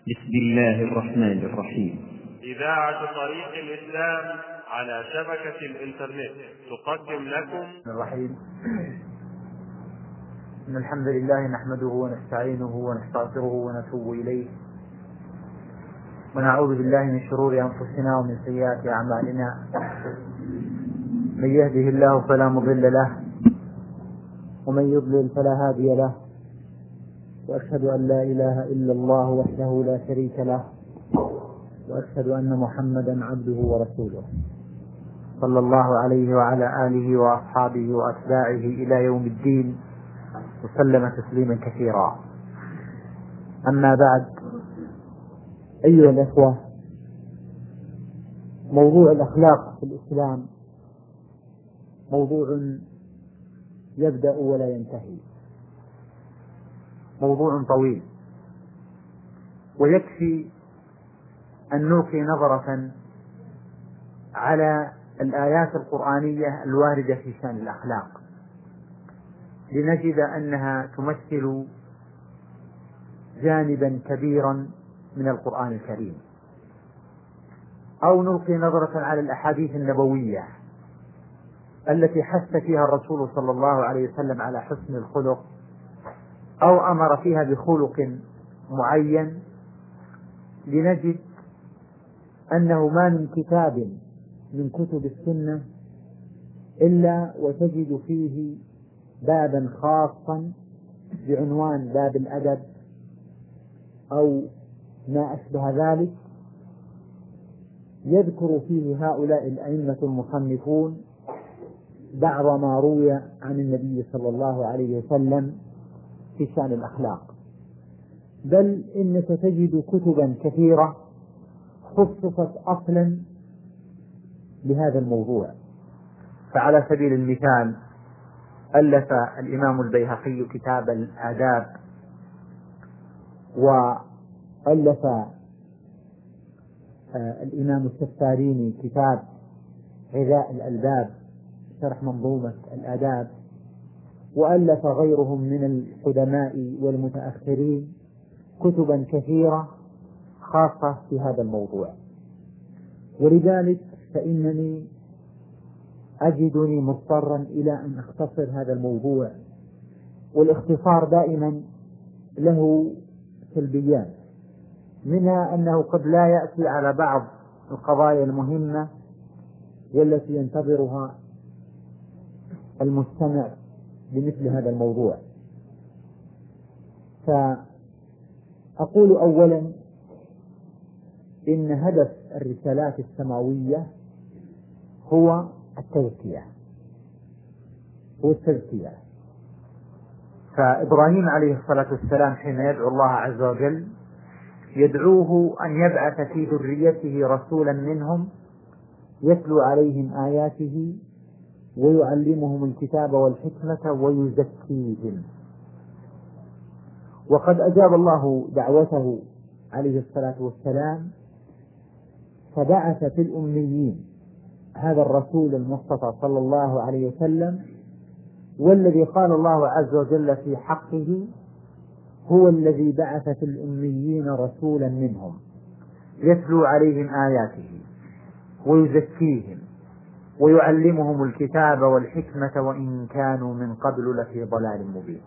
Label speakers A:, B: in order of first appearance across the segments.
A: بسم الله الرحمن الرحيم.
B: إذاعة طريق الإسلام على شبكة الإنترنت تقدم لكم
C: الرحيم. إن الحمد لله نحمده ونستعينه ونستغفره ونتوب إليه، ونعوذ بالله من شرور أنفسنا ومن سيئات أعمالنا. من يهده الله فلا مضل له، ومن يضلل فلا هادي له، وأشهد أن لا إله إلا الله وحده لا شريك له، وأشهد أن محمدا عبده ورسوله، صلى الله عليه وعلى آله وأصحابه وأتباعه إلى يوم الدين، وسلم تسليما كثيرا. أما بعد، أيها الأخوة، موضوع الأخلاق في الإسلام موضوع يبدأ ولا ينتهي، موضوع طويل، ويكفي أن نلقي نظرة على الآيات القرآنية الواردة في شأن الأخلاق لنجد أنها تمثل جانبا كبيرا من القرآن الكريم، أو نلقي نظرة على الأحاديث النبوية التي حث فيها الرسول صلى الله عليه وسلم على حسن الخلق، أو أمر فيها بخلق معين، لنجد أنه ما من كتاب من كتب السنة إلا وتجد فيه بابا خاصا بعنوان باب الأدب أو ما أشبه ذلك، يذكر فيه هؤلاء الأئمة المصنفون بعض ما روي عن النبي صلى الله عليه وسلم في شأن الأخلاق. بل إنك تجد كتبا كثيرة خصصت أصلا لهذا الموضوع. فعلى سبيل المثال، ألف الإمام البيهقي كتاب الآداب، وألف الإمام السفاريني كتاب غذاء الألباب شرح منظومة الآداب، وألف غيرهم من القدماء والمتأخرين كتبا كثيرة خاصة في هذا الموضوع. ولذلك فإنني أجدني مضطرا إلى أن أختصر هذا الموضوع، والاختصار دائما له سلبيات، منها أنه قد لا يأتي على بعض القضايا المهمة والتي ينتظرها المستمع لمثل هذا الموضوع. فأقول أولا إن هدف الرسالات السماوية هو التزكية. فإبراهيم عليه الصلاة والسلام حين يدعو الله عز وجل يدعوه أن يبعث في ذريته رسولا منهم يتلو عليهم آياته ويعلمهم الكتاب والحكمة ويزكيهم. وقد أجاب الله دعوته عليه الصلاة والسلام، فبعث في الأميين هذا الرسول المصطفى صلى الله عليه وسلم، والذي قال الله عز وجل في حقه هو الذي بعث في الأميين رسولا منهم يتلو عليهم آياته ويزكيهم ويعلمهم الكتاب والحكمة وإن كانوا من قبل لفي ضلال مبين.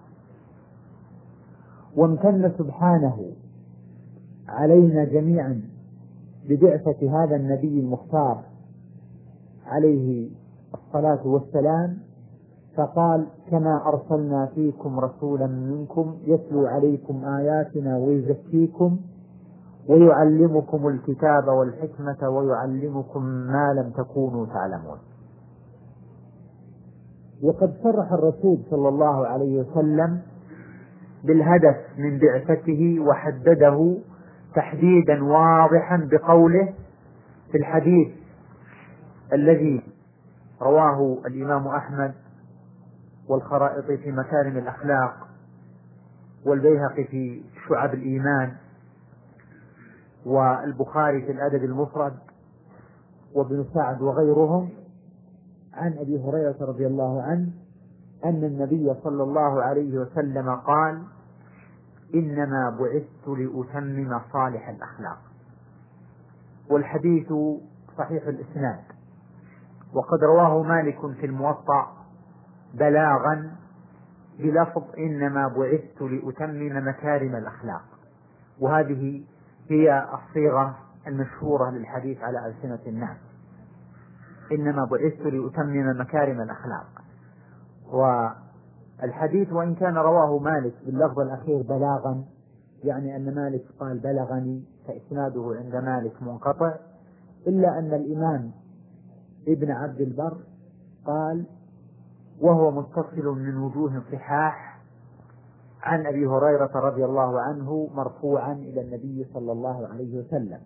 C: وامتن سبحانه علينا جميعا ببعثة هذا النبي المختار عليه الصلاة والسلام، فقال: كما أرسلنا فيكم رسولا منكم يتلو عليكم آياتنا ويزكيكم ويعلمكم الكتاب والحكمة ويعلمكم ما لم تكونوا تعلمون. وقد صرح الرسول صلى الله عليه وسلم بالهدف من بعثته وحدده تحديدا واضحا بقوله في الحديث الذي رواه الإمام أحمد والخرائط في مكارم الأخلاق والبيهقي في شعب الإيمان والبخاري في الأدب المفرد وابن سعد وغيرهم، عن أبي هريرة رضي الله عنه أن النبي صلى الله عليه وسلم قال: إنما بعثت لأتمم صالح الأخلاق. والحديث صحيح الإسناد، وقد رواه مالك في الموطأ بلاغا بلفظ إنما بعثت لأتمم مكارم الأخلاق، وهذه هي الصيغة المشهورة للحديث على ألسنة الناس، إنما بعثت لأتمم مكارم الأخلاق. والحديث وإن كان رواه مالك باللفظ الأخير بلاغا، يعني أن مالك قال بلغني، فإسناده عند مالك منقطع، إلا أن الإمام ابن عبد البر قال وهو متصل من وجوه صحاح عن أبي هريرة رضي الله عنه مرفوعا إلى النبي صلى الله عليه وسلم.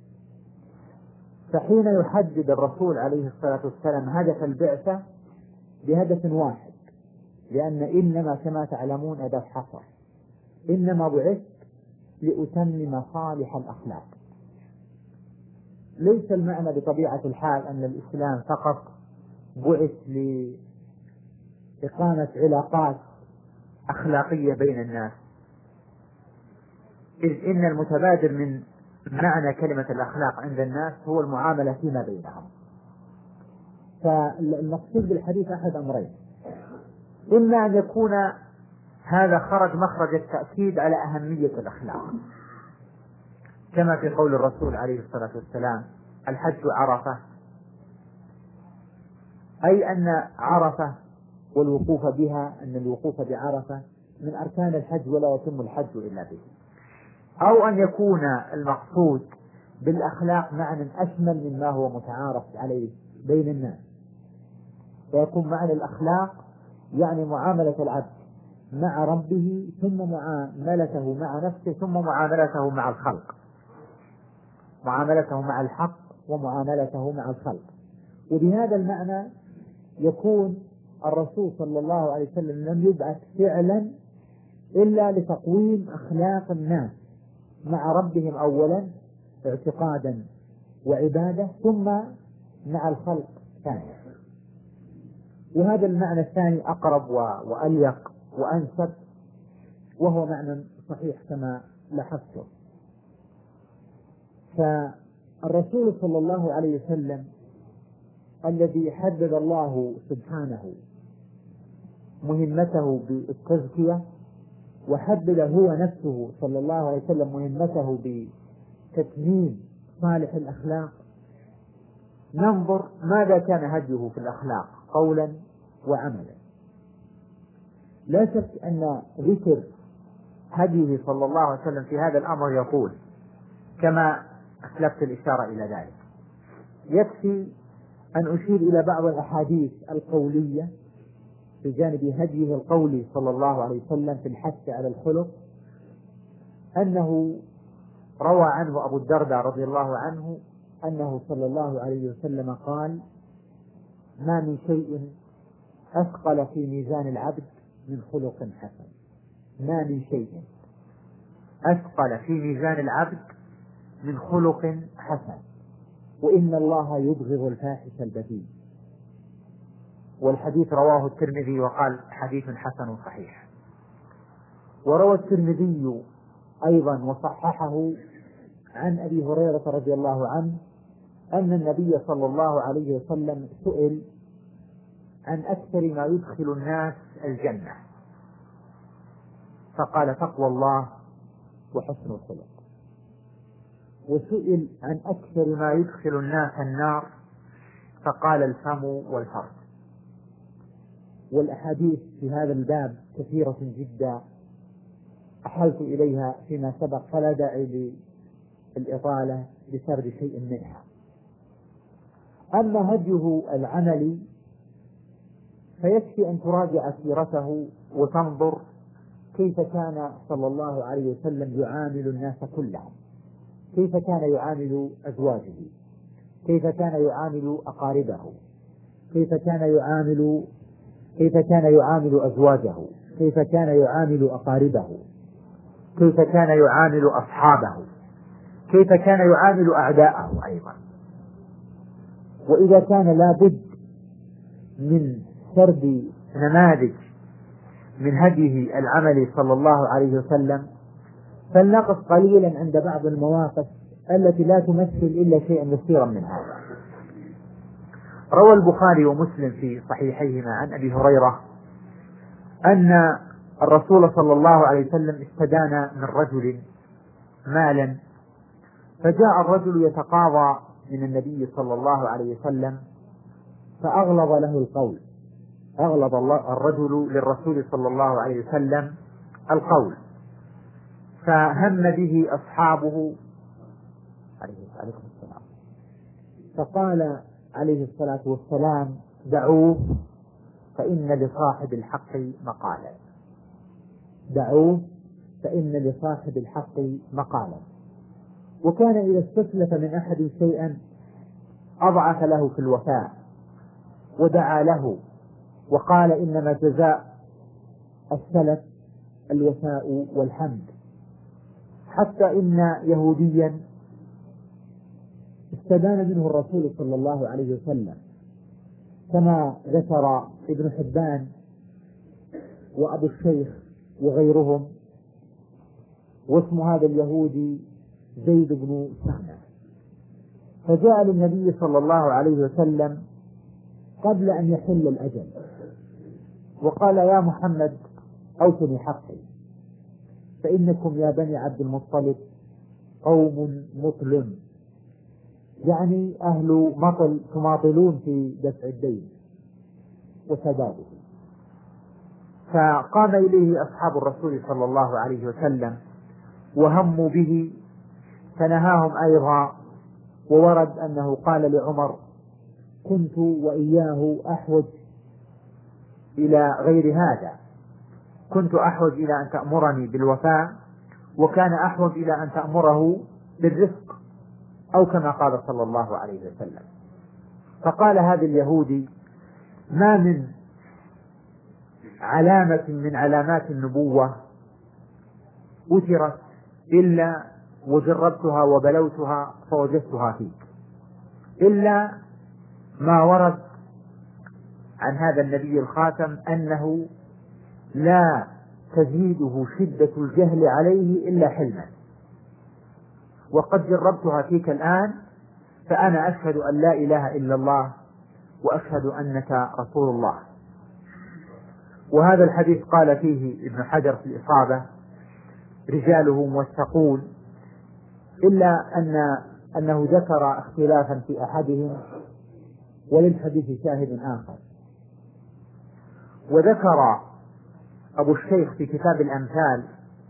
C: فحين يحدد الرسول عليه الصلاة والسلام هدف البعثة بهدف واحد، لأن إنما كما تعلمون أداة حصر، إنما بعثت لأتمم صالح الأخلاق. ليس المعنى بطبيعة الحال أن الإسلام فقط بعث لإقامة علاقات أخلاقية بين الناس، إذ إن المتبادر من معنى كلمة الأخلاق عند الناس هو المعاملة فيما بينهم. فالمقصود بالحديث أحد أمرين: إما أن يكون هذا خرج مخرج التأكيد على أهمية الأخلاق، كما في قول الرسول عليه الصلاة والسلام الحج عرفة، أي أن عرفة والوقوف بها، أن الوقوف بعرفة من أركان الحج ولا يتم الحج إلا به. أو أن يكون المقصود بالأخلاق معنى أشمل مما هو متعارف عليه بين الناس، فيكون معنى الأخلاق يعني معاملة العبد مع ربه، ثم معاملته مع نفسه، ثم معاملته مع الخلق، معاملته مع الحق ومعاملته مع الخلق. وبهذا المعنى يكون الرسول صلى الله عليه وسلم لم يبعث فعلا إلا لتقويم أخلاق الناس مع ربهم أولا اعتقادا وعبادة، ثم مع الخلق ثانيا. وهذا المعنى الثاني أقرب وأليق وأنسب، وهو معنى صحيح كما لاحظته. فالرسول صلى الله عليه وسلم الذي حدد الله سبحانه مهمته بالتزكية، وحدد هو نفسه صلى الله عليه وسلم مهمته بتتميم صالح الأخلاق، ننظر ماذا كان هديه في الأخلاق قولا وعملا. لا شك أن ذكر هديه صلى الله عليه وسلم في هذا الأمر يطول، كما أسلفت الإشارة إلى ذلك. يكفي أن أشير إلى بعض الأحاديث القولية في جانب هديه القولي صلى الله عليه وسلم في الحث على الخلق، أنه روى عنه أبو الدرداء رضي الله عنه أنه صلى الله عليه وسلم قال: ما من شيء أثقل في ميزان العبد من خلق حسن. ما من شيء أثقل في ميزان العبد من خلق حسن، وإن الله يبغض الفاحش البذيء. والحديث رواه الترمذي وقال حديث حسن صحيح. وروى الترمذي أيضا وصححه عن أبي هريرة رضي الله عنه أن النبي صلى الله عليه وسلم سئل عن أكثر ما يدخل الناس الجنة، فقال: تقوى الله وحسن الخلق. وسئل عن أكثر ما يدخل الناس النار، فقال: الفم والفرج. والأحاديث في هذا الباب كثيرة جدا أحلت إليها فيما سبق، فلا داعي للإطالة بسرد شيء منها. أما هديه العملي فيكفي أن تراجع سيرته وتنظر كيف كان صلى الله عليه وسلم يعامل الناس كلهم، كيف كان يعامل أزواجه، كيف كان يعامل أقاربه، كيف كان يعامل أزواجه، كيف كان يعامل أقاربه، كيف كان يعامل أصحابه، كيف كان يعامل أعداءه أيضا. وإذا كان لابد من سرد نماذج من هديه العملي صلى الله عليه وسلم، فلنقف قليلا عند بعض المواقف التي لا تمثل إلا شيئا يسيرا من هذا. روى البخاري ومسلم في صحيحيهما عن أبي هريرة أن الرسول صلى الله عليه وسلم استدان من رجل مالا، فجاء الرجل يتقاضى من النبي صلى الله عليه وسلم فأغلظ له القول، أغلظ الرجل للرسول صلى الله عليه وسلم القول، فهم به أصحابه عليكم السلام، فقال عليه الصلاة والسلام: دعوه فإن لصاحب الحق مقالا، دعوه فإن لصاحب الحق مقالا. وكان إذا استسلف من أحد شيئا أضعف له في الوفاء ودعا له وقال: إنما جزاء السلف الوفاء والحمد. حتى إن يهوديا استدان منه الرسول صلى الله عليه وسلم كما ذكر ابن حبان وأبو الشيخ وغيرهم، واسم هذا اليهودي زيد بن سهمة. فجاء للنبي صلى الله عليه وسلم قبل أن يحل الأجل وقال: يا محمد أوتني حقي، فإنكم يا بني عبد المطلب قوم مطل، يعني أهل مطل تماطلون في دفع الدين وسداده. فقام إليه أصحاب الرسول صلى الله عليه وسلم وهموا به، فنهاهم أيضا. وورد أنه قال لعمر: كنت وإياه أحوج إلى غير هذا، كنت أحوج إلى أن تأمرني بالوفاء، وكان أحوج إلى أن تأمره بالرفق، أو كما قال صلى الله عليه وسلم. فقال هذا اليهودي: ما من علامة من علامات النبوة أثرت إلا وجربتها وبلوتها فوجدتها فيك، إلا ما ورد عن هذا النبي الخاتم أنه لا تزيده شدة الجهل عليه إلا حلما، وقد جربتها فيك الآن، فأنا أشهد أن لا إله إلا الله وأشهد أنك رسول الله. وهذا الحديث قال فيه ابن حجر في الإصابة: رجاله موثقون، إلا أنه ذكر اختلافا في أحدهم، وللحديث شاهد آخر. وذكر أبو الشيخ في كتاب الأمثال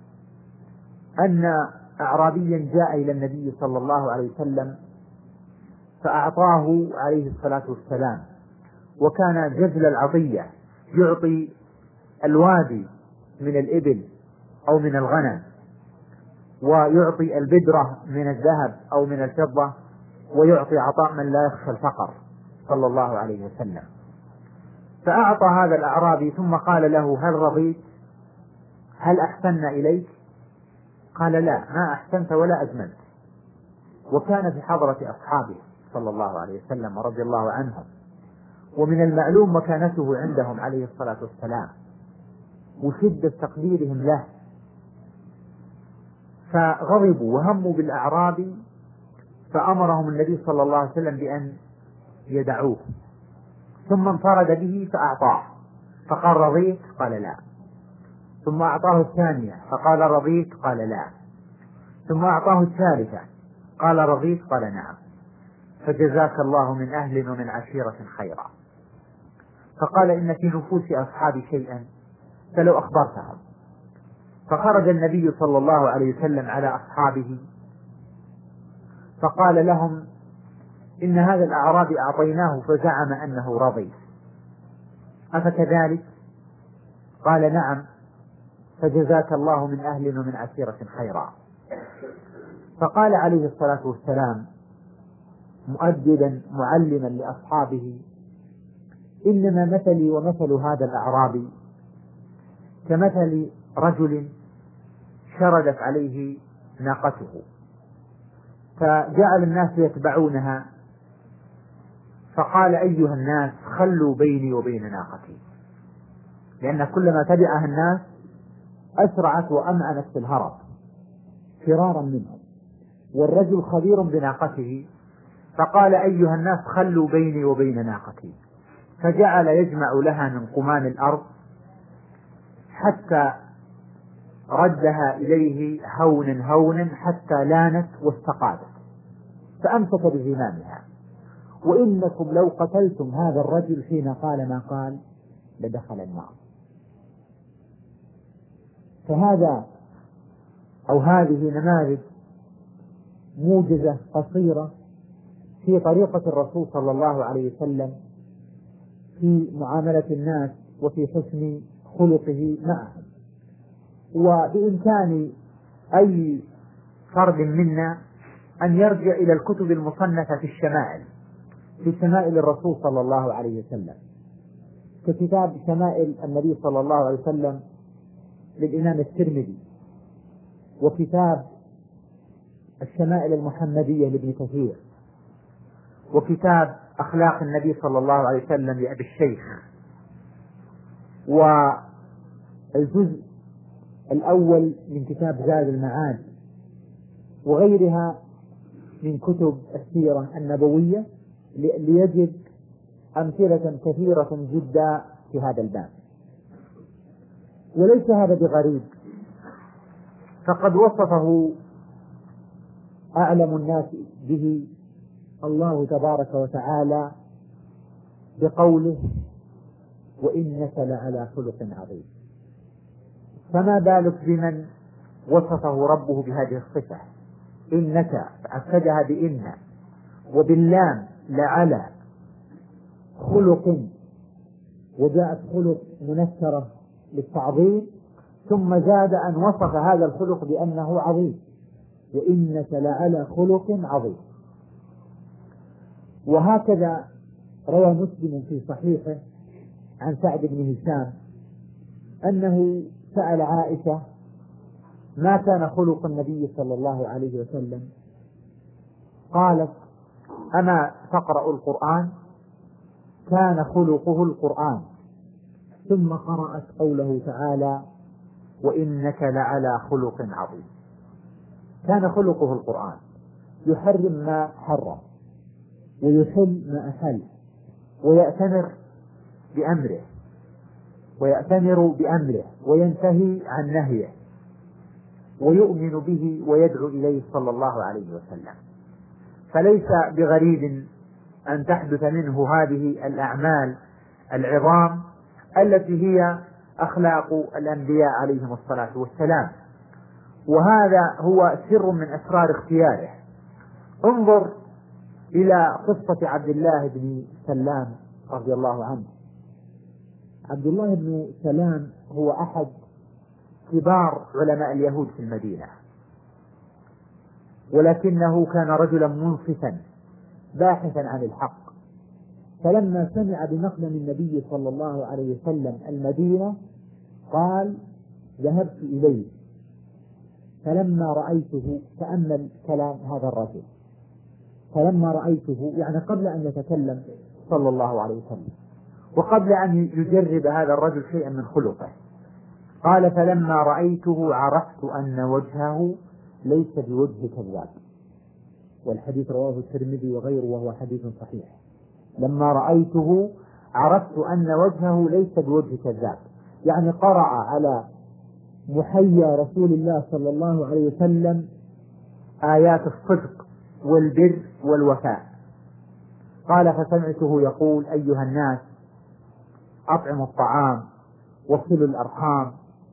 C: أن أعرابيا جاء إلى النبي صلى الله عليه وسلم فأعطاه عليه الصلاة والسلام، وكان جزل العطية، يعطي الوادي من الإبل أو من الغنم، ويعطي البدرة من الذهب أو من الفضة، ويعطي عطاء من لا يخشى الفقر صلى الله عليه وسلم. فأعطى هذا الأعرابي ثم قال له: هل رضيت؟ هل أحسننا إليك؟ قال: لا، ما أحسنت ولا أجملت. وكان في حضرة أصحابه صلى الله عليه وسلم ورضي الله عنهم، ومن المعلوم مكانته عندهم عليه الصلاة والسلام وشدة تقديرهم له، فغضبوا وهموا بالأعرابي، فأمرهم النبي صلى الله عليه وسلم بأن يدعوه، ثم انفرد به فأعطاه، فقال: رضيت؟ قال: لا. ثم أعطاه الثانية فقال: رضيت؟ قال: لا. ثم أعطاه الثالثة قال: رضيت؟ قال: نعم. فجزاك الله من أهل ومن عشيرة خيرا. فقال: إن في نفوس أصحابي شيئا فلو أخبرتهم. فخرج النبي صلى الله عليه وسلم على أصحابه فقال لهم: إن هذا الأعرابي أعطيناه فزعم أنه رضي، أفكذلك؟ قال: نعم. فجزاك الله من أهل ومن عشيرة خيرا. فقال عليه الصلاة والسلام مؤدبا معلما لأصحابه: إنما مثلي ومثل هذا الأعرابي كمثل رجل شردت عليه ناقته، فجعل الناس يتبعونها، فقال: أيها الناس خلوا بيني وبين ناقتي، لأن كلما تبعها الناس أسرعت وأمعنت في الهرب، فرارا منهم، والرجل خبير بناقته، فقال أيها الناس خلوا بيني وبين ناقتي، فجعل يجمع لها من قمان الأرض حتى ردها إليه هونا هونا حتى لانت واستقادت، فأمسك بزمامها. وإنكم لو قتلتم هذا الرجل حين قال ما قال لدخل النار. فهذا أو هذه نماذج موجزة قصيرة في طريقة الرسول صلى الله عليه وسلم في معاملة الناس وفي حسن خلقه معهم. وبإمكان أي فرد منا أن يرجع إلى الكتب المصنفة في الشمائل، في شمائل الرسول صلى الله عليه وسلم، ككتاب شمائل النبي صلى الله عليه وسلم للإمام الترمذي، وكتاب الشمائل المحمدية لابن كثير، وكتاب أخلاق النبي صلى الله عليه وسلم لأبي الشيخ، والجزء الأول من كتاب زاد المعاد، وغيرها من كتب السيرة النبوية، ليجد أمثلة كثيرة جدا في هذا الباب. وليس هذا بغريب، فقد وصفه أعلم الناس به الله تبارك وتعالى بقوله وإنك لعلى خلق عظيم. فما بالك بمن وصفه ربه بهذه الصفة، إنك، فأكدها بإن وباللام لعلى خلق، وجاءت خلق منكرة للتعظيم، ثم زاد أن وصف هذا الخلق بأنه عظيم، وإنك لعلى خلق عظيم. وهكذا روى مسلم في صحيحه عن سعد بن هشام أنه سأل عائشة ما كان خلق النبي صلى الله عليه وسلم، قالت أما تقرأ القرآن؟ كان خلقه القرآن. ثم قرأت قوله تعالى وإنك لعلى خلق عظيم. كان خلقه القرآن، يحرم ما حرم ويحل ما أحل، ويأتمر بأمره وينتهي عن نهيه، ويؤمن به ويدعو إليه صلى الله عليه وسلم. فليس بغريب أن تحدث منه هذه الأعمال العظام التي هي أخلاق الأنبياء عليهم الصلاة والسلام. وهذا هو سر من أسرار اختياره. انظر إلى قصة عبد الله بن سلام رضي الله عنه. عبد الله بن سلام هو أحد كبار علماء اليهود في المدينة، ولكنه كان رجلا منصفا باحثا عن الحق. فلما سمع بمقدم النبي صلى الله عليه وسلم المدينة قال ذهبت إليه، فلما رأيته، تأمل كلام هذا الرجل، فلما رأيته يعني قبل أن يتكلم صلى الله عليه وسلم، وقبل أن يجرب هذا الرجل شيئا من خلقه، قال فلما رأيته عرفت أن وجهه ليس بوجه كذاب. والحديث رواه الترمذي وغيره وهو حديث صحيح. لما رأيته عرفت أن وجهه ليس بوجه كذاب، يعني قرأ على محيا رسول الله صلى الله عليه وسلم آيات الصدق والبر والوفاء. قال فسمعته يقول أيها الناس أطعموا الطعام وصلوا الأرحام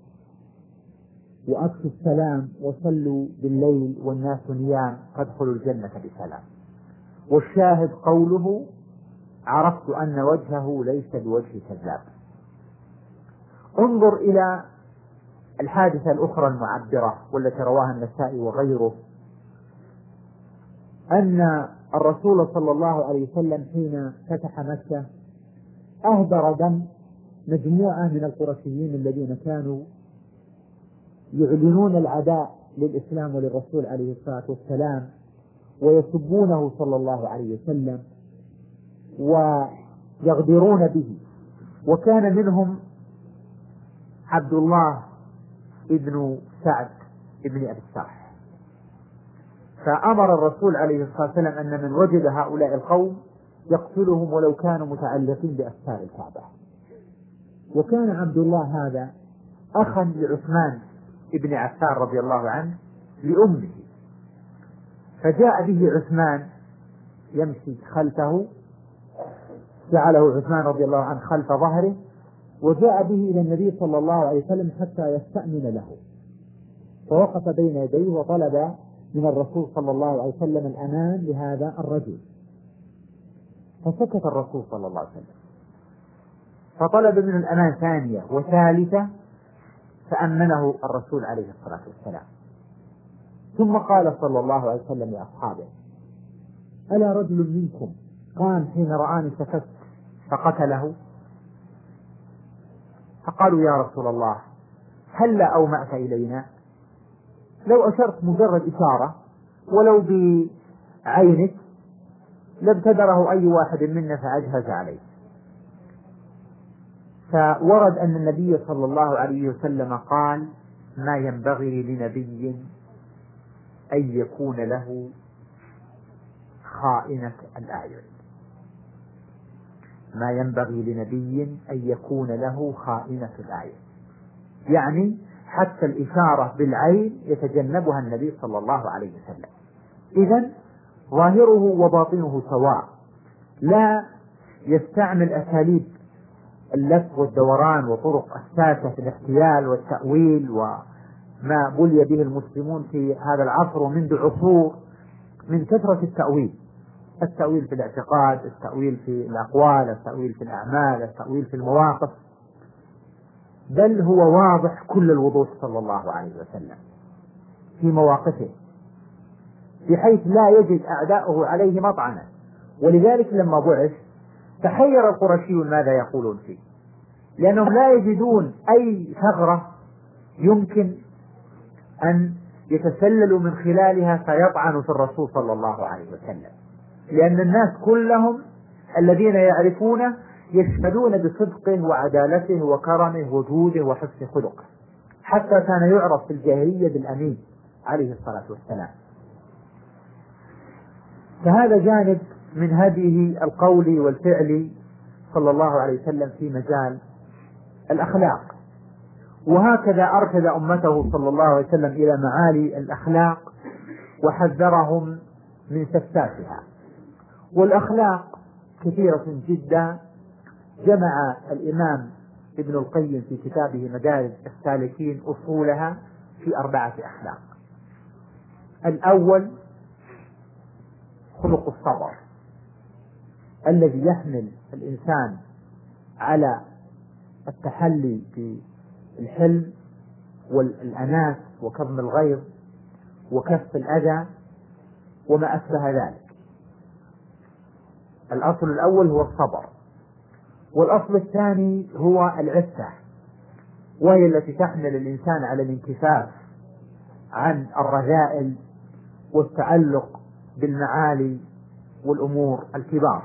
C: وأكفوا السلام وصلوا بالليل والناس نيام فادخلوا الجنة بسلام. والشاهد قوله عرفت أن وجهه ليس بوجه كذاب. انظر إلى الحادثة الأخرى المعبرة والتي رواها النسائي وغيره، أن الرسول صلى الله عليه وسلم حين فتح مكة أهدر دم مجموعة من القرشيين الذين كانوا يعلنون العداء للإسلام وللرسول عليه الصلاة والسلام ويسبونه صلى الله عليه وسلم ويغدرون به. وكان منهم عبد الله ابن سعد ابن أبي السرح، فأمر الرسول عليه الصلاة والسلام أن من وجد هؤلاء القوم يقتلهم ولو كانوا متعلقين بأستار الكعبة. وكان عبد الله هذا أخا لعثمان ابن عفان رضي الله عنه لأمه، فجاء به عثمان يمشي خلفه، جعله عثمان رضي الله عنه خلف ظهره، وجاء به إلى النبي صلى الله عليه وسلم حتى يستأمن له، فوقف بين يديه وطلب من الرسول صلى الله عليه وسلم الأمان لهذا الرجل، فسكت الرسول صلى الله عليه وسلم، فطلب منه الأمان ثانية وثالثة، فأمنه الرسول عليه الصلاة والسلام. ثم قال صلى الله عليه وسلم لأصحابه: ألا رجل منكم قام حين رآني سكت فقتله؟ فقالوا: يا رسول الله هلا أومأت إلينا؟ لو أشرت مجرد إشارة ولو بعينك لابتدره أي واحد منا فأجهز عليه. فورد أن النبي صلى الله عليه وسلم قال: ما ينبغي لنبي أن يكون له خائنة الأعين. ما ينبغي لنبي أن يكون له خائنة الأعين، يعني حتى الإشارة بالعين يتجنبها النبي صلى الله عليه وسلم. إذن ظاهره وباطنه سواء، لا يستعمل أساليب اللف والدوران وطرق الساسة في الاحتيال والتأويل وما بلي به المسلمون في هذا العصر ومنذ عصور من كثرة التأويل في الاعتقاد، التأويل في الأقوال، التأويل في الأعمال، التأويل في المواقف، بل هو واضح كل الوضوح صلى الله عليه وسلم في مواقفه بحيث لا يجد أعداؤه عليه مطعنا. ولذلك لما بعث تحير القرشيون ماذا يقولون فيه، لأنهم لا يجدون أي ثغرة يمكن أن يتسللوا من خلالها فيطعنوا في الرسول صلى الله عليه وسلم، لأن الناس كلهم الذين يعرفونه يشهدون بصدقه وعدالته وكرمه وجوده وحسن خلقه، حتى كان يعرف في الجاهلية بالأمين عليه الصلاة والسلام. فهذا جانب من هديه القول والفعل صلى الله عليه وسلم في مجال الأخلاق. وهكذا أرشد أمته صلى الله عليه وسلم إلى معالي الأخلاق وحذرهم من سفساتها. والأخلاق كثيرة جدا، جمع الإمام ابن القيم في كتابه مدارج السالكين أصولها في 4 أخلاق. الأول خلق الصبر الذي يحمل الإنسان على التحلي بالحلم والأنات وكظم الغيظ وكف الأذى وما أشبه ذلك. الأصل الأول هو الصبر. والأصل الثاني هو العفة، وهي التي تحمل الإنسان على الانكفاف عن الرذائل والتعلق بالمعالي والأمور الكبار.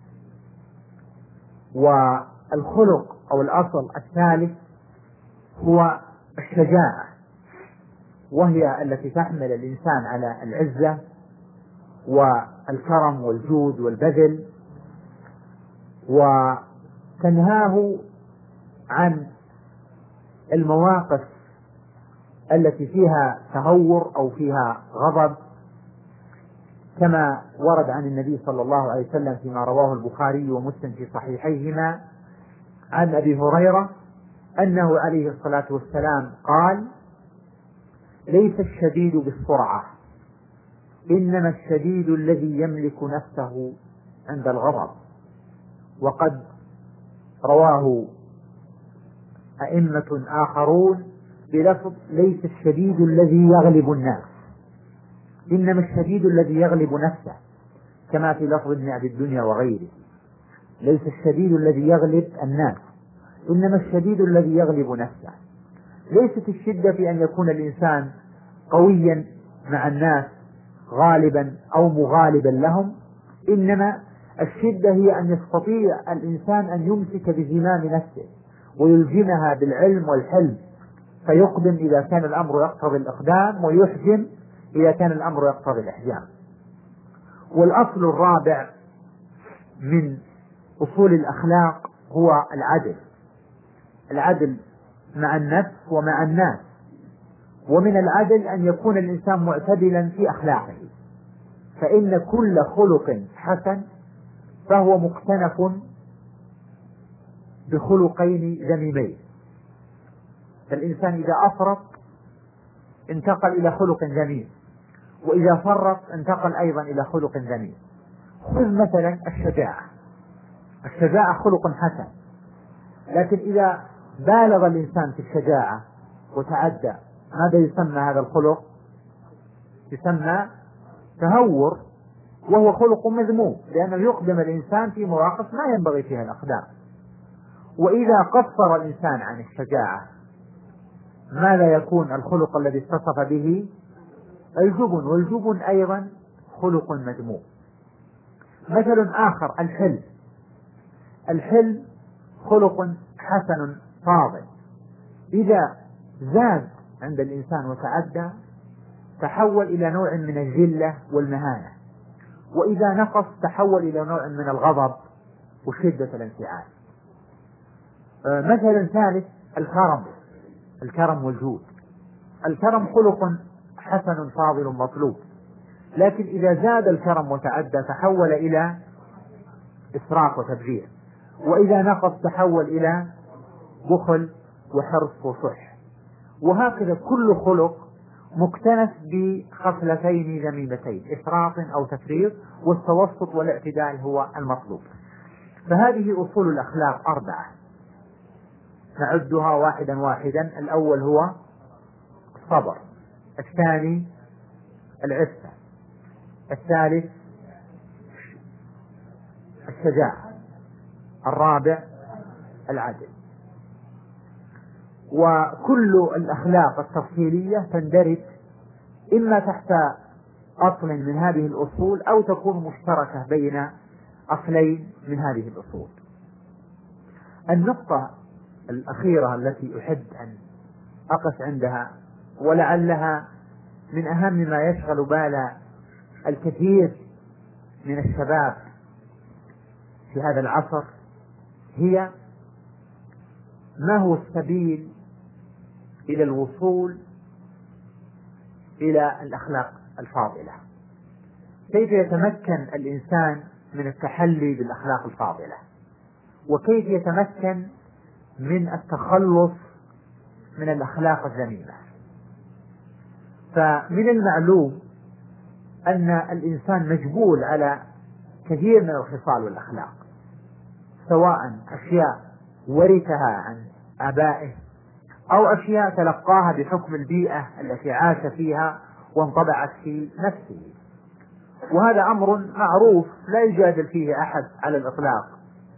C: والخلق أو الأصل الثالث هو الشجاعة، وهي التي تحمل الإنسان على العزة والكرم والجود والبذل، وتنهاه عن المواقف التي فيها تهور أو فيها غضب، كما ورد عن النبي صلى الله عليه وسلم فيما رواه البخاري ومسلم في صحيحيهما عن أبي هريرة أنه عليه الصلاة والسلام قال: ليس الشديد بالسرعة، إنما الشديد الذي يملك نفسه عند الغضب. وقد رواه أئمة آخرون بلفظ: ليس الشديد الذي يغلب الناس، إنما الشديد الذي يغلب نفسه، كما في لفظ ابن أبي الدنيا وغيره: ليس الشديد الذي يغلب الناس، إنما الشديد الذي يغلب نفسه. ليست الشدة في أن يكون الإنسان قويا مع الناس غالبا أو مغالبا لهم، إنما الشدة هي أن يستطيع الإنسان أن يمسك بزمام نفسه ويلزمها بالعلم والحلم، فيقدم إذا كان الأمر يقتضي الإقدام ويحجم إذا كان الأمر يقتضي الإحجام. والأصل الرابع من أصول الأخلاق هو العدل مع النفس ومع الناس. ومن العدل أن يكون الإنسان معتدلا في أخلاقه، فإن كل خلق حسن فهو مكتنف بخلقين ذميمين. فالإنسان إذا أفرط انتقل إلى خلق ذميم، وإذا فرط انتقل أيضا إلى خلق ذميم. خذ مثلا الشجاعة خلق حسن، لكن إذا بالغ الإنسان في الشجاعة وتعدى، ماذا يسمى هذا الخلق؟ يسمى تهور، وهو خلق مذموم، لأنه يقدم الإنسان في مواقف ما ينبغي فيها الأقدام. وإذا قصر الإنسان عن الشجاعة ماذا يكون الخلق الذي اتصف به؟ الجبن، والجبن أيضا خلق مذموم. مثل آخر الحلم خلق حسن فاضل، إذا زاد عند الإنسان وتعدى تحول إلى نوع من الذلة والمهانة، وإذا نقص تحول إلى نوع من الغضب وشدة الانفعال. مثل ثالث الكرم والجود. الكرم خلق حسن فاضل مطلوب، لكن إذا زاد الكرم وتعدى تحول إلى إسراف وتبذير، وإذا نقص تحول إلى بخل وحرص وشح. وهكذا كل خلق مكتنف بخصلتين ذميمتين، إسراف أو تفريط، والتوسط والاعتدال هو المطلوب. فهذه أصول الأخلاق 4 نعدها واحدا واحدا. الأول هو الصبر، الثاني العفة، الثالث الشجاعة، الرابع العدل. وكل الأخلاق التفصيلية تندرج إما تحت أصل من هذه الأصول أو تكون مشتركة بين أصلين من هذه الأصول. النقطة الأخيرة التي أحب أن أقف عندها، ولعلها من أهم ما يشغل بال الكثير من الشباب في هذا العصر، هي ما هو السبيل إلى الوصول إلى الأخلاق الفاضلة؟ كيف يتمكن الإنسان من التحلي بالأخلاق الفاضلة؟ وكيف يتمكن من التخلص من الأخلاق الذميمة؟ فمن المعلوم أن الإنسان مجبول على كثير من الخصال والأخلاق، سواء أشياء ورثها عن آبائه أو أشياء تلقاها بحكم البيئة التي عاش فيها وانطبعت في نفسه. وهذا أمر معروف لا يجادل فيه أحد على الإطلاق.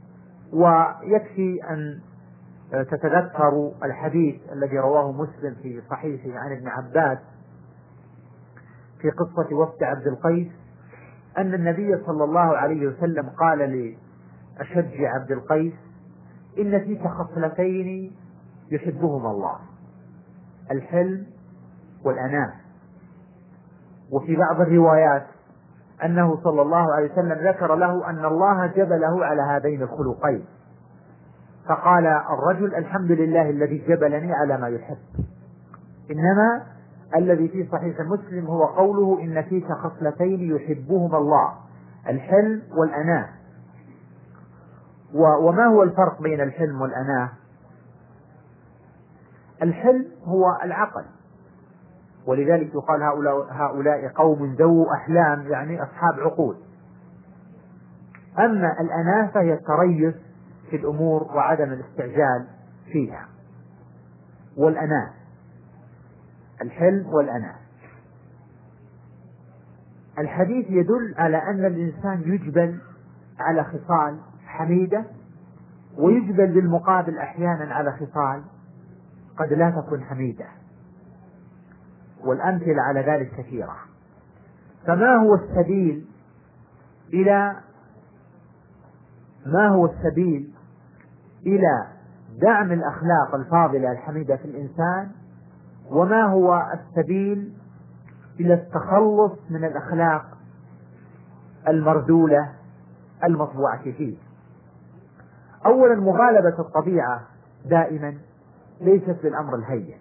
C: ويكفي أن تتذكروا الحديث الذي رواه مسلم في صحيحه عن ابن عباس في قصة وفد عبد القيس، أن النبي صلى الله عليه وسلم قال لأشج عبد القيس: إن فيك خصلتين يحبهما الله، الحلم والأناة. وفي بعض الروايات أنه صلى الله عليه وسلم ذكر له أن الله جبله على هذين الخلقين، فقال الرجل: الحمد لله الذي جبلني على ما يحب. إنما الذي في صحيح مسلم هو قوله: إن فيك خصلتين يحبهما الله، الحلم والأناة. وما هو الفرق بين الحلم والأناة؟ الحلم هو العقل، ولذلك يقال هؤلاء قوم ذو أحلام، يعني أصحاب عقول. أما الأناة فهي التريث في الأمور وعدم الاستعجال فيها. والأناة، الحلم والأناة. الحديث يدل على أن الإنسان يجبل على خصال حميدة، ويجبل بالمقابل أحيانا على خصال قد لا تكون حميدة، والأمثلة على ذلك كثيرة. فما هو السبيل إلى دعم الأخلاق الفاضلة الحميدة في الإنسان؟ وما هو السبيل إلى التخلص من الأخلاق المرذولة المطبوعة فيه. أولا، مغالبة الطبيعة دائما ليست بالأمر الهين،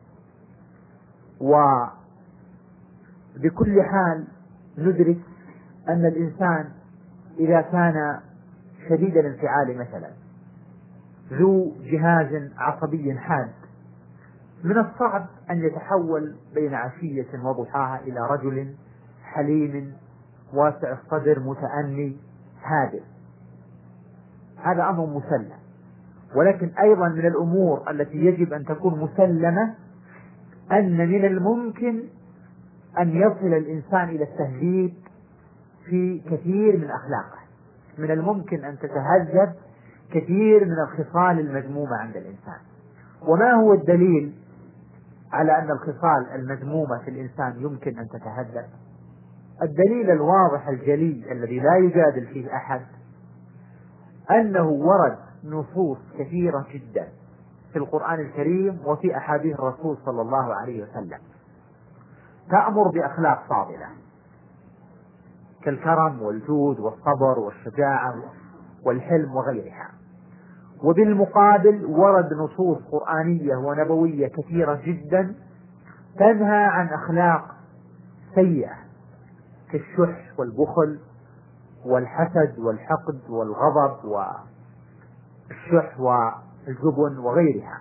C: وبكل حال ندرك أن الإنسان إذا كان شديد الانفعال مثلا ذو جهاز عصبي حاد، من الصعب أن يتحول بين عشية وضحاها إلى رجل حليم واسع الصدر متأني هادئ. هذا أمر مسلم، ولكن أيضا من الأمور التي يجب أن تكون مسلمة أن من الممكن أن يصل الإنسان إلى التهذيب في كثير من أخلاقه، من الممكن أن تتهذب كثير من الخصال المذمومة عند الإنسان. وما هو الدليل على أن الخصال المذمومة في الإنسان يمكن أن تتهذب؟ الدليل الواضح الجلي الذي لا يجادل فيه أحد أنه ورد نصوص كثيرة جدا في القرآن الكريم وفي أحاديث الرسول صلى الله عليه وسلم تأمر بأخلاق فاضلة كالكرم والجود والصبر والشجاعة والحلم وغيرها. وبالمقابل ورد نصوص قرآنية ونبوية كثيرة جدا تنهى عن أخلاق سيئة كالشح والبخل والحسد والحقد والغضب والشح والجبن وغيرها.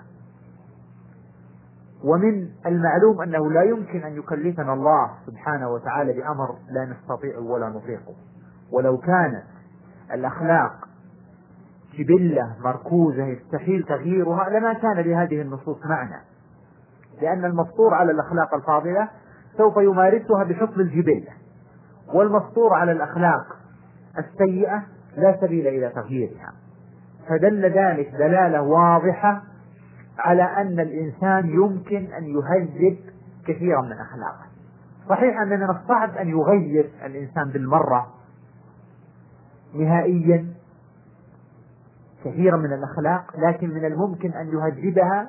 C: ومن المعلوم أنه لا يمكن أن يكلفنا الله سبحانه وتعالى بأمر لا نستطيع ولا نطيقه، ولو كانت الأخلاق جبلة مركوزة يستحيل تغييرها لما كان لهذه النصوص معنى، لأن المفطور على الأخلاق الفاضلة سوف يمارسها بحكم الجبلة، والمفطور على الأخلاق السيئة لا سبيل إلى تغييرها. فدل ذلك دلالة واضحة على أن الإنسان يمكن أن يهذب كثيرا من أخلاقه. صحيح أن من الصعب أن يغير الإنسان بالمرة نهائيا كثيرا من الأخلاق، لكن من الممكن أن يهذبها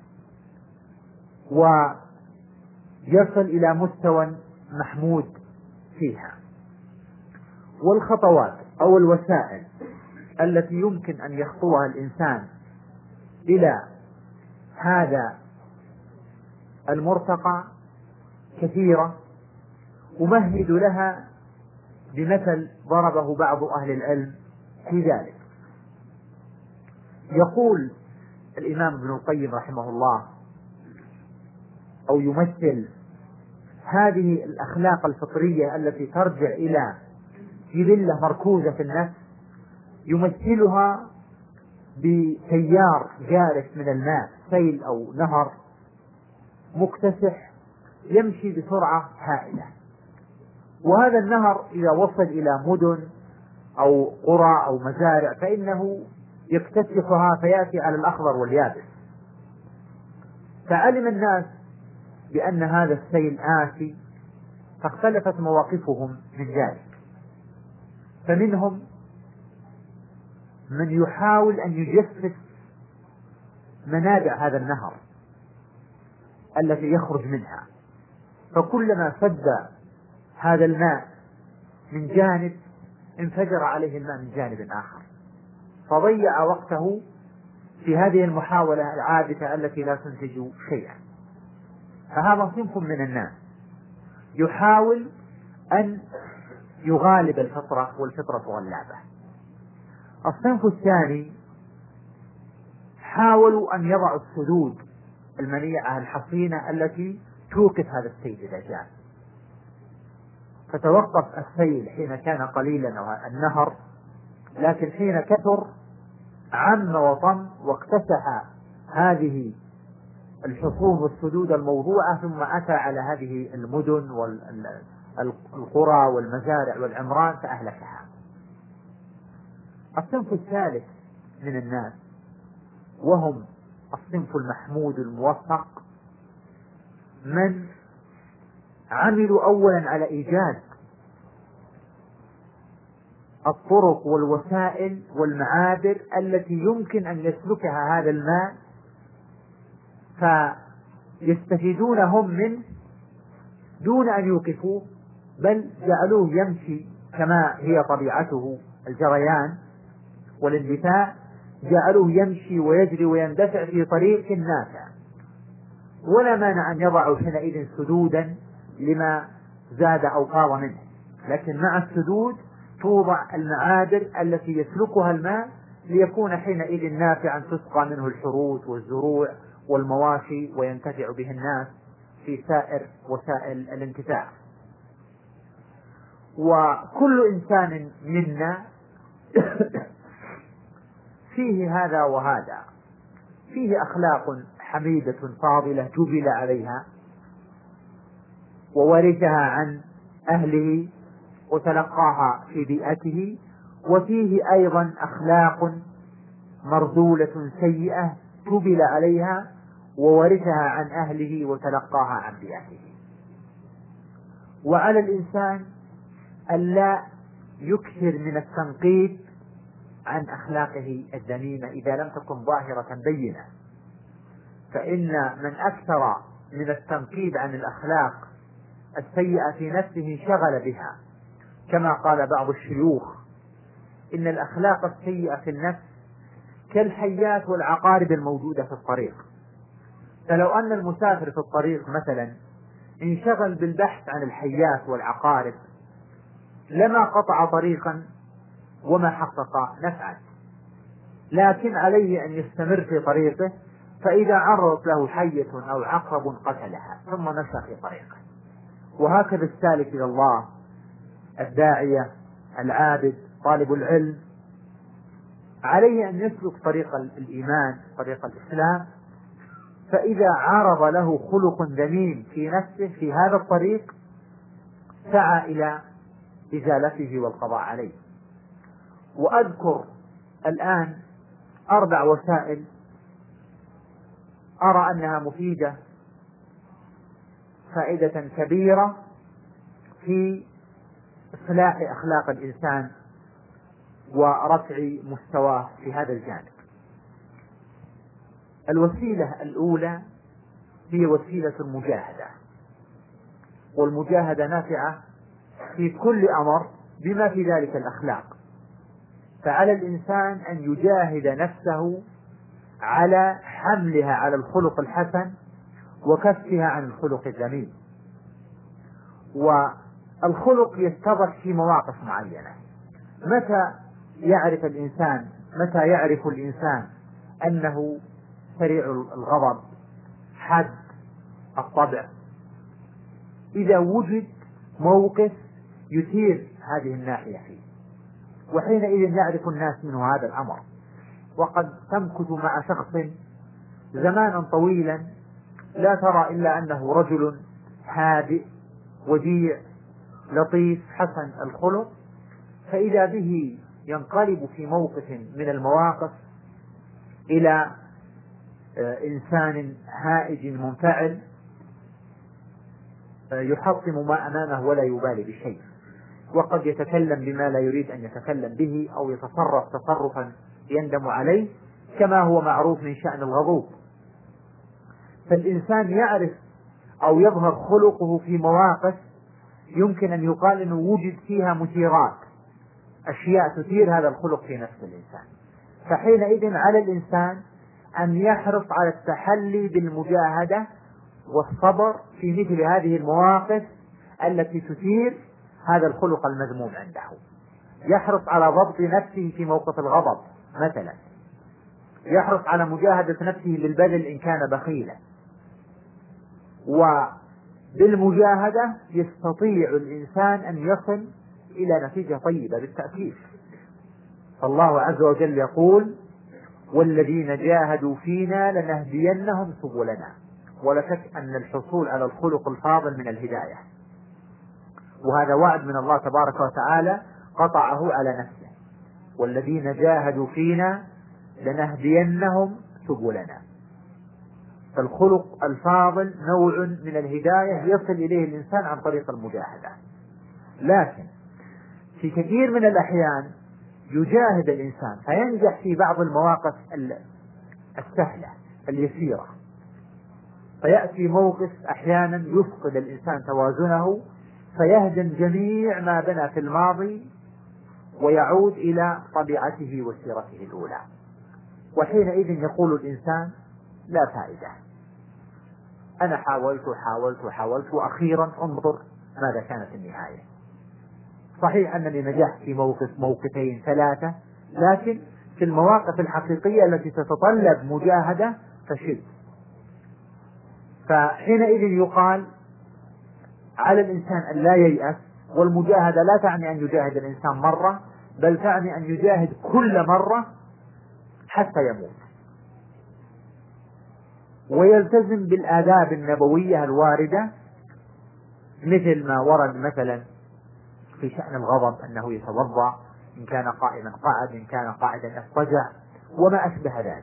C: ويصل إلى مستوى محمود فيها. والخطوات أو الوسائل التي يمكن أن يخطوها الإنسان إلى هذا المرتقى كثيرة، أمهد لها بمثل ضربه بعض أهل العلم في ذلك. يقول الإمام ابن القيم رحمه الله، أو يمثل هذه الأخلاق الفطرية التي ترجع إلى جبلة مركوزة في النفس، يمثلها بتيار جارف من الماء، سيل أو نهر مكتسح يمشي بسرعة هائلة، وهذا النهر إذا وصل إلى مدن أو قرى أو مزارع فإنه يكتسحها فيأتي على الأخضر واليابس. فعلم الناس بأن هذا السيل آتي، فاختلفت مواقفهم من ذلك، فمنهم من يحاول أن يجفف منابع هذا النهر التي يخرج منها، فكلما سد هذا الماء من جانب انفجر عليه الماء من جانب آخر، فضيع وقته في هذه المحاولة العابثة التي لا تنتج شيئا. فهذا صنف من الناس يحاول أن يغالب الفطرة والفطرة غلابة. الصنف الثاني حاولوا أن يضعوا السدود المنيعة الحصينة التي توقف هذا السيل إذا جاء، فتوقف السيل حين كان قليلا النهر، لكن حين كثر عم وطم واكتسح هذه الحصون والسدود الموضوعة، ثم أتى على هذه المدن والقرى والمزارع والعمران فأهلكها. الصنف الثالث من الناس وهم الصنف المحمود الموفق، من عملوا أولا على إيجاد الطرق والوسائل والمعابر التي يمكن أن يسلكها هذا الماء فيستفيدون هم منه دون أن يوقفوه، بل جعلوه يمشي كما هي طبيعته الجريان والاندفاع، جعلوه يمشي ويجري ويندفع في طريق نافع. ولا مانع أن يضعوا حينئذ سدودا لما زاد أو قاض منه، لكن مع السدود توضع المعابر التي يسلكها الماء ليكون حينئذ نافعا تسقى منه الحروث والزروع والمواشي وينتفع به الناس في سائر وسائل الانتفاع. وكل إنسان منا فيه هذا وهذا، فيه أخلاق حميدة فاضلة جبل عليها وورثها عن أهله وتلقاها في بيئته، وفيه أيضا أخلاق مرذولة سيئة جبل عليها وورثها عن أهله وتلقاها عن بيئته. وعلى الإنسان ألا يكثر من التنقيب عن أخلاقه الذميمة إذا لم تكن ظاهرة بينة، فإن من أكثر من التنقيب عن الأخلاق السيئة في نفسه شغل بها، كما قال بعض الشيوخ: إن الأخلاق السيئة في النفس كالحيات والعقارب الموجودة في الطريق. فلو أن المسافر في الطريق مثلا انشغل بالبحث عن الحيات والعقارب لما قطع طريقا وما حقق نفعا، لكن عليه أن يستمر في طريقه، فإذا عرضت له حية أو عقرب قتلها ثم مشى في طريقه. وهكذا السالك إلى الله، الداعية، العابد، طالب العلم، عليه أن يسلك طريق الإيمان، طريق الإسلام، فإذا عرض له خلق ذميم في نفسه في هذا الطريق سعى إلى إزالته والقضاء عليه. وأذكر الآن 4 وسائل أرى أنها مفيدة فائدة كبيرة في إصلاح أخلاق الإنسان ورفع مستواه في هذا الجانب. الوسيلة الأولى هي وسيلة المجاهدة، والمجاهدة نافعة في كل أمر بما في ذلك الأخلاق. فعلى الإنسان أن يجاهد نفسه على حملها على الخلق الحسن وكفها عن الخلق الذميم. والخلق يتضح في مواقف معينة. متى يعرف الإنسان أنه سريع الغضب، حاد الطبع؟ إذا وجد موقف يثير هذه الناحية فيه، وحينئذ يعرف الناس منه هذا الأمر. وقد تمكث مع شخص زمانا طويلا لا ترى إلا أنه رجل هادئ وديع لطيف حسن الخلق، فإذا به ينقلب في موقف من المواقف إلى إنسان هائج منفعل يحطم ما أمامه ولا يبالي بشيء، وقد يتكلم بما لا يريد أن يتكلم به، أو يتصرف تصرفا يندم عليه، كما هو معروف من شأن الغضوب. فالإنسان يعرف أو يظهر خلقه في مواقف يمكن أن يقال أنه وجد فيها مثيرات، أشياء تثير هذا الخلق في نفس الإنسان. فحينئذ على الإنسان أن يحرص على التحلي بالمجاهدة والصبر في مثل هذه المواقف التي تثير هذا الخلق المذموم عنده. يحرص على ضبط نفسه في موقف الغضب مثلا، يحرص على مجاهدة نفسه بالبذل إن كان بخيلا. وبالمجاهدة يستطيع الإنسان أن يصل إلى نتيجة طيبة بالتأكيد. فالله عز وجل يقول: والذين جاهدوا فينا لنهدينهم سبلنا. ولا شك أن الحصول على الخلق الفاضل من الهداية، وهذا وعد من الله تبارك وتعالى قطعه على نفسه: والذين جاهدوا فينا لنهدينهم سبلنا. فالخلق الفاضل نوع من الهداية يصل إليه الإنسان عن طريق المجاهدة. لكن في كثير من الأحيان يجاهد الإنسان فينجح في بعض المواقف السهلة اليسيرة، فيأتي موقف أحيانا يفقد الإنسان توازنه فيهدم جميع ما بنى في الماضي ويعود إلى طبيعته وسيرته الأولى، وحينئذ يقول الإنسان لا فائدة، أنا حاولت وأخيرا انظر ماذا كانت النهاية. صحيح أنني نجحت في موقفين ثلاثة، لكن في المواقف الحقيقية التي تتطلب مجاهدة فشلت. فحينئذ يقال على الإنسان أن لا ييأس، والمجاهدة لا تعني أن يجاهد الإنسان مرة، بل تعني أن يجاهد كل مرة حتى يموت، ويلتزم بالآداب النبوية الواردة، مثل ما ورد مثلا في شأن الغضب أنه يتوضأ، إن كان قائما قعد، إن كان قاعدا يضطجع، وما أشبه ذلك.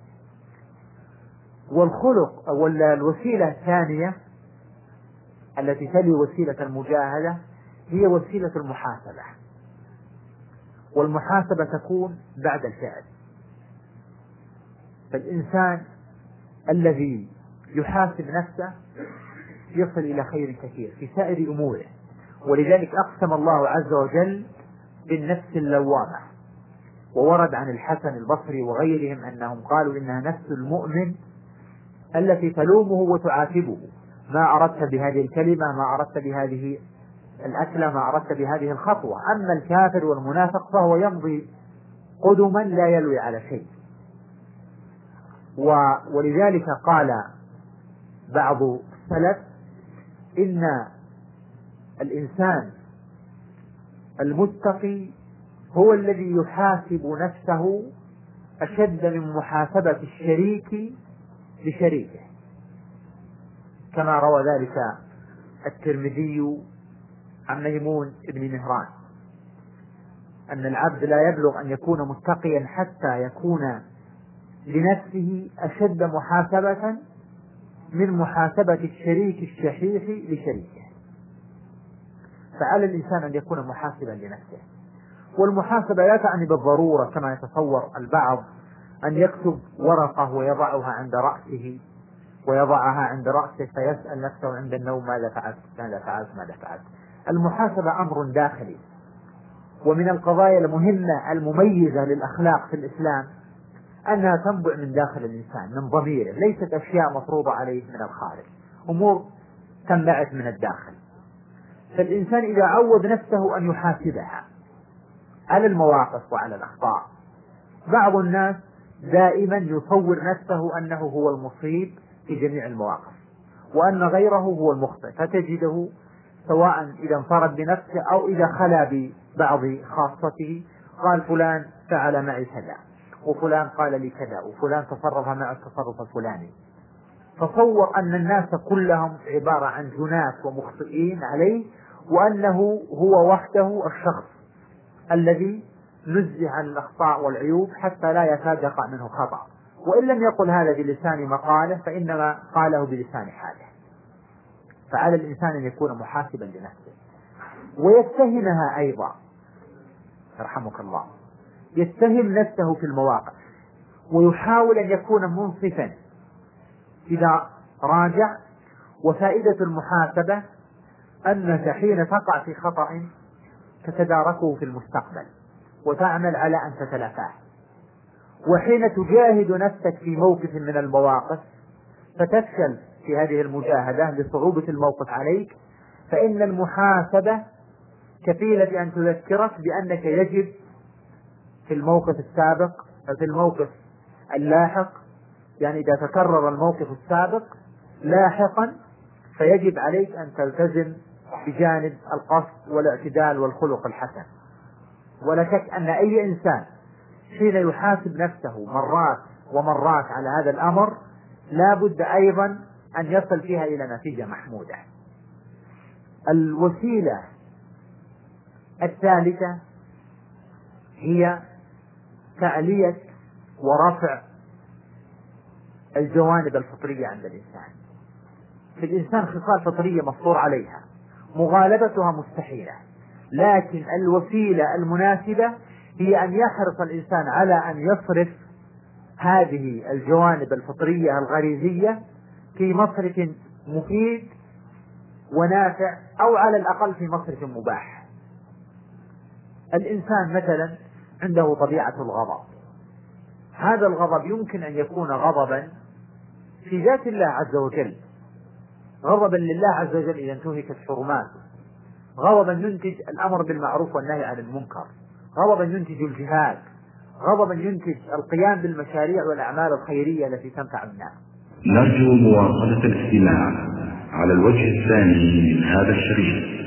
C: والخلق والوسيلة الثانية التي تلي وسيلة المجاهدة هي وسيلة المحاسبة، والمحاسبة تكون بعد الفعل. فالإنسان الذي يحاسب نفسه يصل إلى خير كثير في سائر أموره، ولذلك أقسم الله عز وجل بالنفس اللوامة، وورد عن الحسن البصري وغيرهم أنهم قالوا إنها نفس المؤمن التي تلومه وتعاتبه، ما أردت بهذه الكلمة، ما أردت بهذه الأكلة، ما أردت بهذه الخطوة. أما الكافر والمنافق فهو يمضي قدما لا يلوي على شيء. ولذلك قال بعض السلف إن الإنسان المتقي هو الذي يحاسب نفسه أشد من محاسبة الشريك لشريكه، كما روى ذلك الترمذي عن ميمون بن مهران أن العبد لا يبلغ أن يكون متقيا حتى يكون لنفسه أشد محاسبة من محاسبة الشريك الشحيح لشريكه. فعلى الإنسان أن يكون محاسبا لنفسه. والمحاسبة لا تعني بالضرورة كما يتصور البعض أن يكتب ورقة ويضعها عند رأسه فيسأل نفسه عند النوم ماذا فعلت. المحاسبة أمر داخلي، ومن القضايا المهمة المميزة للأخلاق في الإسلام أنها تنبع من داخل الإنسان، من ضميره، ليست أشياء مفروضة عليه من الخارج، أمور تنبعث من الداخل. فالإنسان إذا عود نفسه أن يحاسبها على المواقف وعلى الأخطاء. بعض الناس دائما يصور نفسه أنه هو المصيب في جميع المواقف، وأن غيره هو المخطئ، فتجده سواء إذا انفرد بنفسه أو إذا خلا ببعض خاصته قال فلان فعل معي كذا، وفلان قال لي كذا، وفلان تصرف مع التصرف الفلاني. تصور أن الناس كلهم عبارة عن جنات ومخطئين عليه، وأنه هو وحده الشخص الذي نزه عن الأخطاء والعيوب حتى لا يكاد يقع منه خطأ، وإن لم يقل هذا بلسان مقاله فإنما قاله بلسان حاله. فعلى الإنسان أن يكون محاسبا لنفسه، ويتهمها أيضا، يرحمك الله، يتهم نفسه في المواقف، ويحاول أن يكون منصفا إذا راجع. وفائدة المحاسبة أنك حين تقع في خطأ تتداركه في المستقبل وتعمل على أن تتلافاه، وحين تجاهد نفسك في موقف من المواقف فتفشل في هذه المجاهدة لصعوبة الموقف عليك، فإن المحاسبة كفيلة بأن تذكرك بأنك يجب في الموقف السابق في الموقف اللاحق، يعني إذا تكرر الموقف السابق لاحقا فيجب عليك أن تلتزم بجانب القصد والاعتدال والخلق الحسن. ولا شك أن أي إنسان حين يحاسب نفسه مرات ومرات على هذا الأمر لا بد أيضا أن يصل فيها إلى نتيجة محمودة. الوسيلة الثالثة هي تعلية ورفع الجوانب الفطرية عند الإنسان. في الإنسان خصال فطرية مفطور عليها، مغالبتها مستحيلة، لكن الوسيلة المناسبة هي أن يحرص الإنسان على أن يصرف هذه الجوانب الفطرية الغريزية في مصرف مفيد ونافع، أو على الأقل في مصرف مباح. الإنسان مثلا عنده طبيعة الغضب، هذا الغضب يمكن أن يكون غضبا في ذات الله عز وجل، غضبا لله عز وجل إذا انتهكت حرماته، غضبا ينتج الأمر بالمعروف والنهي عن المنكر، غضبا ينتج الجهاد، غضبا ينتج القيام بالمشاريع والأعمال الخيرية التي تنفع الناس.
D: نرجو مواصلة الاستماع على الوجه الثاني من هذا الشريط.